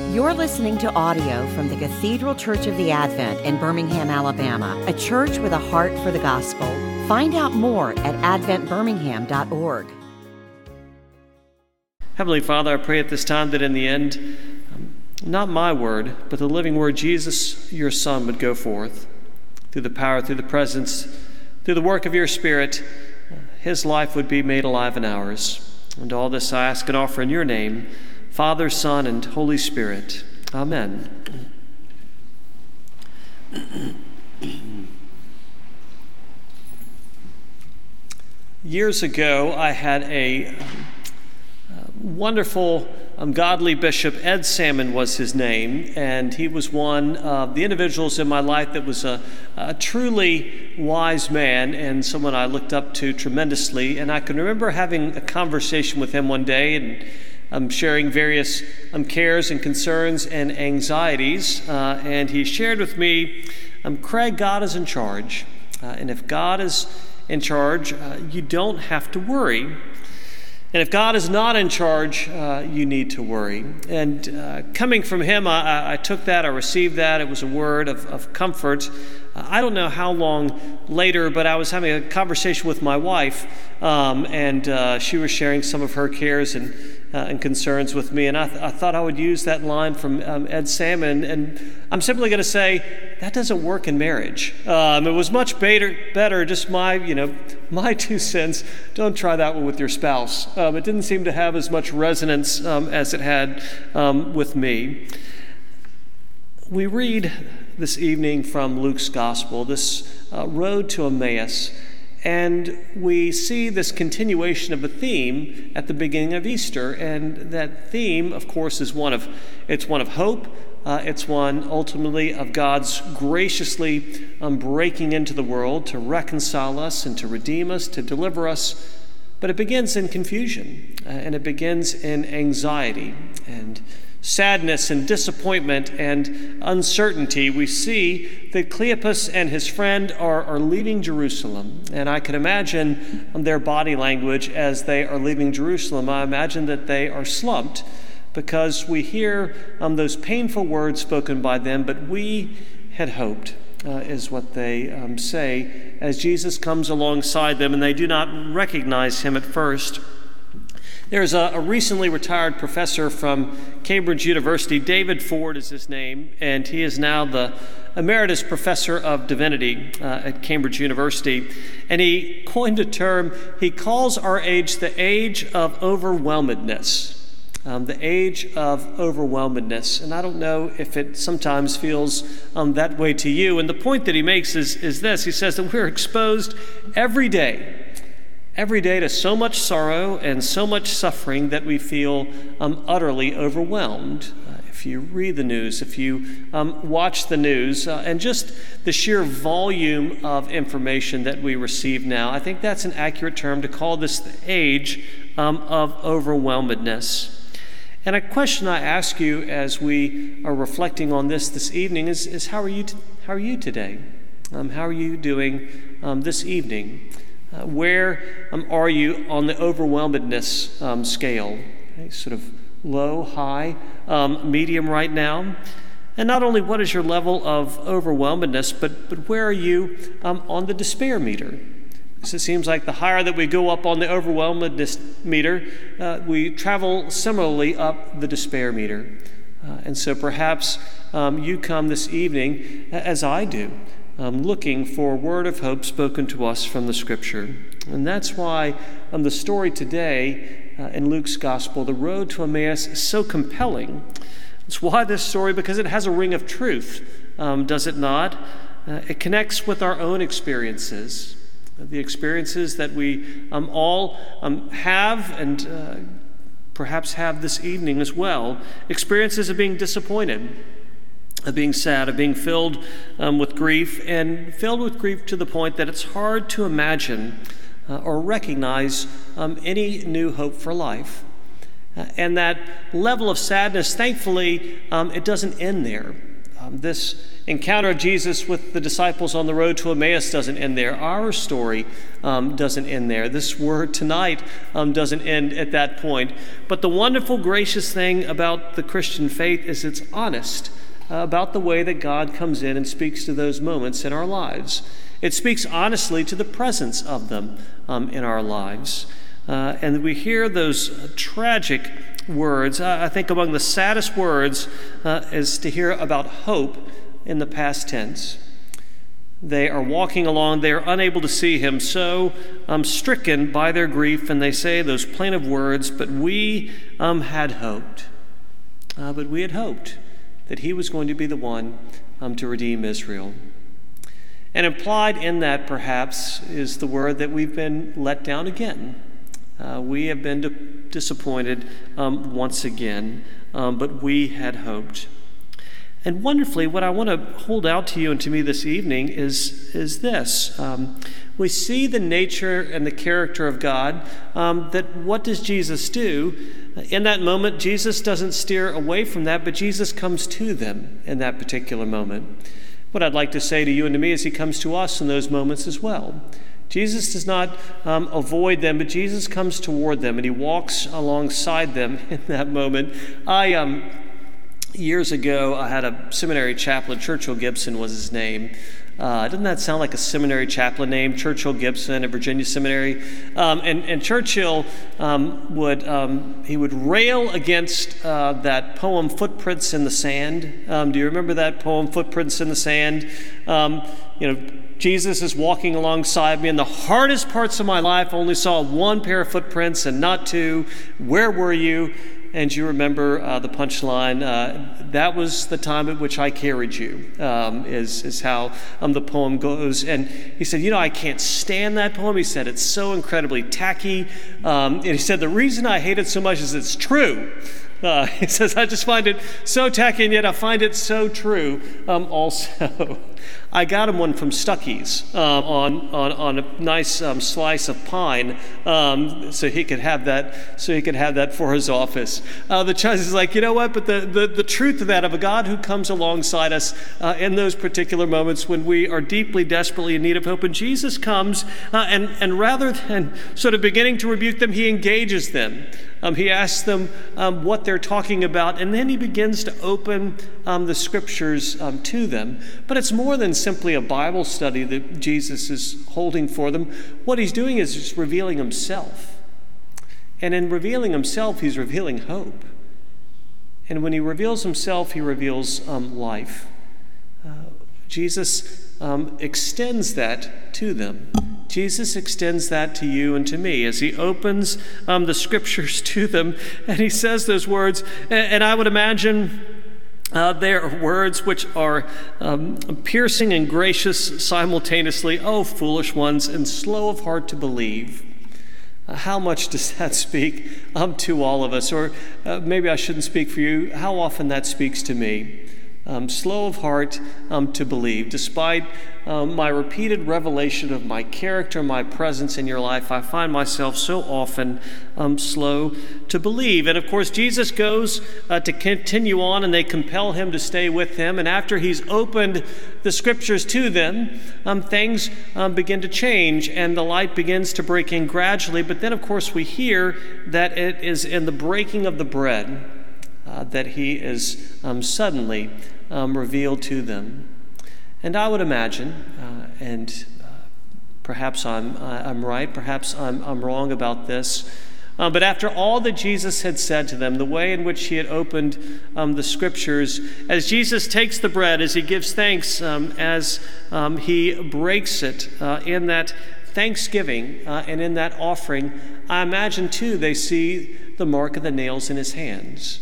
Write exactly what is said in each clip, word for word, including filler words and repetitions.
You're listening to audio from the Cathedral Church of the Advent in Birmingham, Alabama, a church with a heart for the gospel. Find out more at advent birmingham dot org. Heavenly Father, I pray at this time that in the end, um, not my word, but the living word, Jesus, your Son, would go forth through the power, through the presence, through the work of your Spirit. Uh, his life would be made alive in ours. And all this I ask and offer in your name, Father, Son, and Holy Spirit. Amen. Years ago, I had a um, uh, wonderful, um, godly bishop. Ed Salmon was his name, and he was one of the individuals in my life that was a, a truly wise man and someone I looked up to tremendously. And I can remember having a conversation with him one day, and I'm sharing various um, cares and concerns and anxieties, uh, and he shared with me, um, Craig, God is in charge, uh, and if God is in charge, uh, you don't have to worry, and if God is not in charge, uh, you need to worry. And uh, coming from him, I, I took that, I received that. It was a word of, of comfort. Uh, I don't know how long later, but I was having a conversation with my wife, um, and uh, she was sharing some of her cares and Uh, and concerns with me, and I, th- I thought I would use that line from um, Ed Salmon, and I'm simply going to say that doesn't work in marriage. Um, it was much better, better, just my, you know, my two cents. Don't try that one with your spouse. Um, it didn't seem to have as much resonance um, as it had um, with me. We read this evening from Luke's Gospel, this uh, road to Emmaus. And we see this continuation of a theme at the beginning of Easter, and that theme, of course, is one of it's one of hope. Uh, it's one ultimately of God's graciously um, breaking into the world to reconcile us and to redeem us, to deliver us. But it begins in confusion, uh, and it begins in anxiety and sadness and disappointment and uncertainty. We see that Cleopas and his friend are, are leaving Jerusalem, and I can imagine their body language as they are leaving Jerusalem. I imagine that they are slumped because we hear um, those painful words spoken by them, but we had hoped, uh, is what they um, say as Jesus comes alongside them, and they do not recognize him at first. There's a, a recently retired professor from Cambridge University. David Ford is his name, and he is now the emeritus professor of divinity uh, at Cambridge University. And he coined a term. He calls our age the age of overwhelmedness. Um, the age of overwhelmedness. And I don't know if it sometimes feels um, that way to you. And the point that he makes is, is this. He says that we're exposed every day Every day to so much sorrow and so much suffering that we feel um, utterly overwhelmed. Uh, if you read the news, if you um, watch the news, uh, and just the sheer volume of information that we receive now, I think that's an accurate term to call this the age um, of overwhelmedness. And a question I ask you as we are reflecting on this this evening is, is how are you t- how are you today? Um, how are you doing um, this evening? Uh, where um, are you on the overwhelmedness um, scale? Okay, sort of low, high, um, medium right now? And not only what is your level of overwhelmedness, but, but where are you um, on the despair meter? Because it seems like the higher that we go up on the overwhelmedness meter, uh, we travel similarly up the despair meter. Uh, and so perhaps um, you come this evening, as I do, Um, looking for a word of hope spoken to us from the Scripture. And that's why um, the story today uh, in Luke's Gospel, the road to Emmaus, is so compelling. It's why this story, because it has a ring of truth, um, does it not? Uh, it connects with our own experiences, uh, the experiences that we um, all um, have and uh, perhaps have this evening as well, experiences of being disappointed, of being sad, of being filled um, with grief, and filled with grief to the point that it's hard to imagine uh, or recognize um, any new hope for life. Uh, and that level of sadness, thankfully, um, it doesn't end there. Um, this encounter of Jesus with the disciples on the road to Emmaus doesn't end there. Our story um, doesn't end there. This word tonight um, doesn't end at that point. But the wonderful, gracious thing about the Christian faith is it's honest uh, about the way that God comes in and speaks to those moments in our lives. It speaks honestly to the presence of them um, in our lives. Uh, and we hear those uh, tragic words. Uh, I think among the saddest words uh, is to hear about hope in the past tense. They are walking along, they are unable to see him, so um, stricken by their grief, and they say those plaintive words, but we um, had hoped. Uh, but we had hoped that he was going to be the one um, to redeem Israel. And implied in that, perhaps, is the word that we've been let down again. Uh, we have been di- disappointed um, once again, um, but we had hoped. And wonderfully, what I want to hold out to you and to me this evening is, is this. Um, we see the nature and the character of God, um, that what does Jesus do? In that moment, Jesus doesn't steer away from that, but Jesus comes to them in that particular moment. What I'd like to say to you and to me is he comes to us in those moments as well. Jesus does not um, avoid them, but Jesus comes toward them, and he walks alongside them in that moment. I, um, years ago, I had a seminary chaplain, Churchill Gibson was his name. Uh, doesn't that sound like a seminary chaplain name, Churchill Gibson at Virginia Seminary? Um, and, and Churchill um, would um, he would rail against uh, that poem "Footprints in the Sand." Um, do you remember that poem, "Footprints in the Sand"? Um, you know, Jesus is walking alongside me. In the hardest parts of my life, I only saw one pair of footprints and not two. Where were you? And you remember uh, the punchline, uh, that was the time at which I carried you, um, is, is how um, the poem goes. And he said, you know, I can't stand that poem. He said, it's so incredibly tacky. Um, and he said, the reason I hate it so much is it's true. Uh, he says, I just find it so tacky, and yet I find it so true um, also. I got him one from Stuckey's uh, on, on on a nice um, slice of pine, um, so he could have that. So he could have that for his office. Uh, the choice is like, you know what? But the, the, the truth of that, of a God who comes alongside us uh, in those particular moments when we are deeply, desperately in need of hope, and Jesus comes, uh, and and rather than sort of beginning to rebuke them, he engages them. Um, he asks them um, what they're talking about, and then he begins to open um, the scriptures um, to them. But it's more than simply a Bible study that Jesus is holding for them. What he's doing is just revealing himself. And in revealing himself, he's revealing hope. And when he reveals himself, he reveals um, life. Uh, Jesus um, extends that to them. Jesus extends that to you and to me as he opens um, the scriptures to them, and he says those words. And, and I would imagine uh, they are words which are um, piercing and gracious simultaneously. Oh, foolish ones, and slow of heart to believe. Uh, how much does that speak um, to all of us? Or uh, maybe I shouldn't speak for you. How often that speaks to me. Um, slow of heart um, to believe. Despite um, my repeated revelation of my character, my presence in your life, I find myself so often um, slow to believe. And of course, Jesus goes uh, to continue on, and they compel him to stay with him. And after he's opened the scriptures to them, um, things um, begin to change, and the light begins to break in gradually. But then, of course, we hear that it is in the breaking of the bread uh, that he is um, suddenly Um, revealed to them. And I would imagine, uh, and uh, perhaps I'm uh, I'm right, perhaps I'm I'm wrong about this, uh, but after all that Jesus had said to them, the way in which he had opened um, the scriptures, as Jesus takes the bread, as he gives thanks, um, as um, he breaks it uh, in that thanksgiving uh, and in that offering, I imagine too they see the mark of the nails in his hands.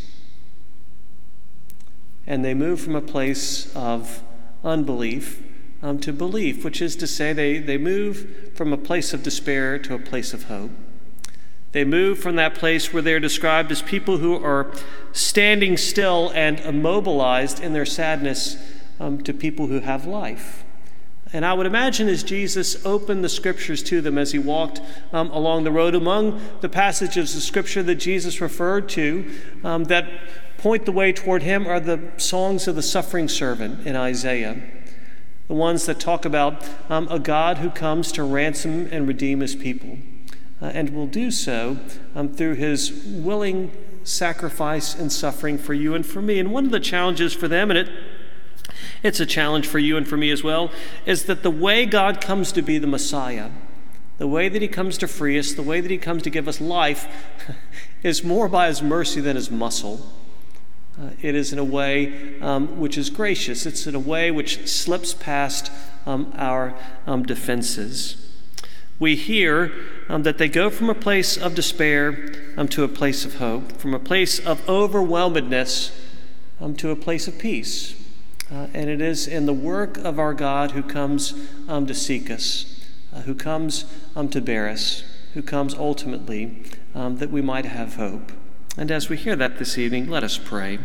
And they move from a place of unbelief um, to belief, which is to say they, they move from a place of despair to a place of hope. They move from that place where they're described as people who are standing still and immobilized in their sadness um, to people who have life. And I would imagine as Jesus opened the scriptures to them as he walked um, along the road, among the passages of scripture that Jesus referred to, um, that point the way toward him are the songs of the suffering servant in Isaiah, the ones that talk about um, a God who comes to ransom and redeem his people, uh, and will do so um, through his willing sacrifice and suffering for you and for me. And one of the challenges for them, and it it's a challenge for you and for me as well, is that the way God comes to be the Messiah, the way that he comes to free us, the way that he comes to give us life, is more by his mercy than his muscle. Uh, it is in a way um, which is gracious. It's in a way which slips past um, our um, defenses. We hear um, that they go from a place of despair um, to a place of hope, from a place of overwhelmedness um, to a place of peace. Uh, and it is in the work of our God who comes um, to seek us, Uh, who comes um, to bear us, who comes ultimately um, that we might have hope. And as we hear that this evening, let us pray.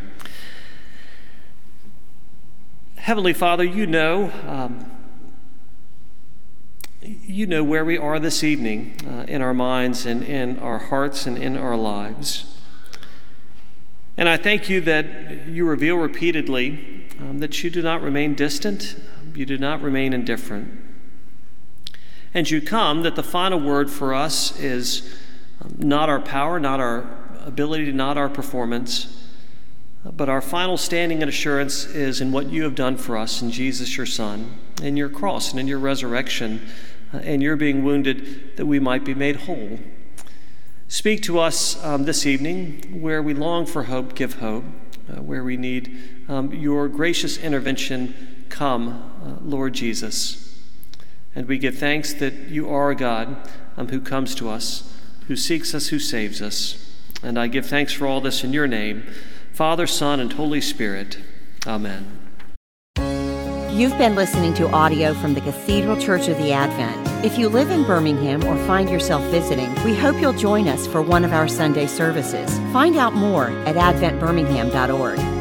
Heavenly Father, you know, um, you know where we are this evening uh, in our minds and in our hearts and in our lives. And I thank you that you reveal repeatedly um, that you do not remain distant, you do not remain indifferent. And you come that the final word for us is not our power, not our ability, not our performance, but our final standing and assurance is in what you have done for us in Jesus, your Son, in your cross and in your resurrection, and your being wounded that we might be made whole. Speak to us um, this evening where we long for hope, give hope. Uh, where we need um, your gracious intervention, come, uh, Lord Jesus. And we give thanks that you are a God um, who comes to us, who seeks us, who saves us. And I give thanks for all this in your name, Father, Son, and Holy Spirit. Amen. You've been listening to audio from the Cathedral Church of the Advent. If you live in Birmingham or find yourself visiting, we hope you'll join us for one of our Sunday services. Find out more at advent birmingham dot org.